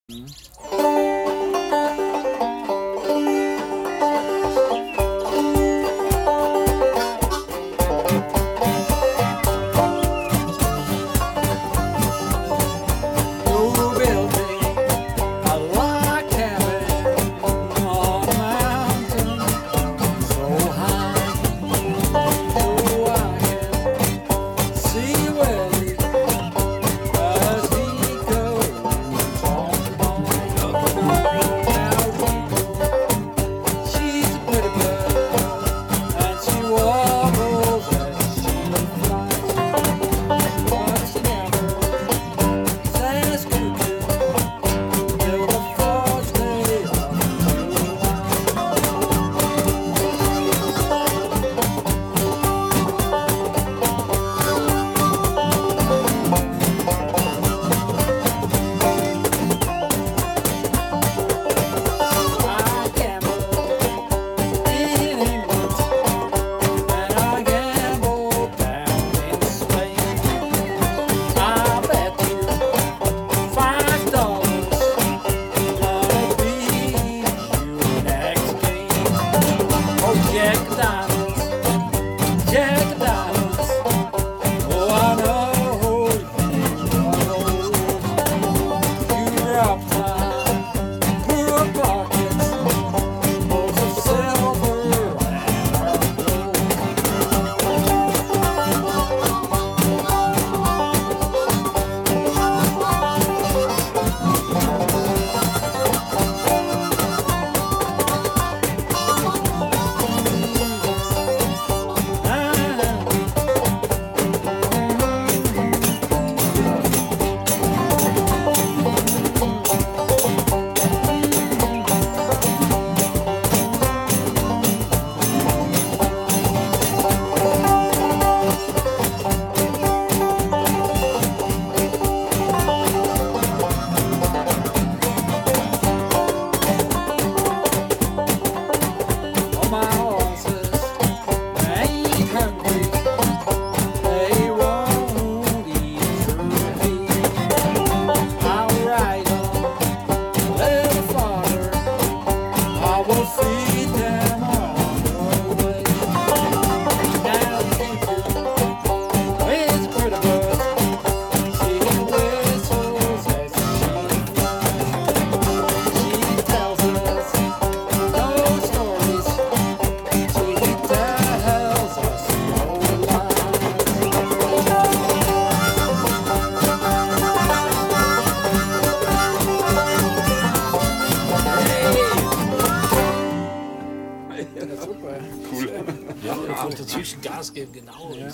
Dazwischen Gas geben, genau. Ja.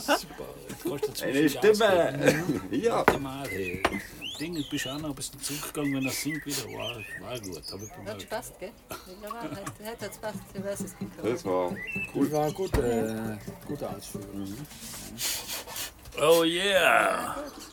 Super. Eine Stimme! Ja. Dinge bist auch noch ein bisschen zurückgegangen, wenn er singt wieder. War gut. Hat Spaß, gell? Hat Spaß, ich weiß es nicht. Das war cool. Das war gute Ausführung. Oh yeah!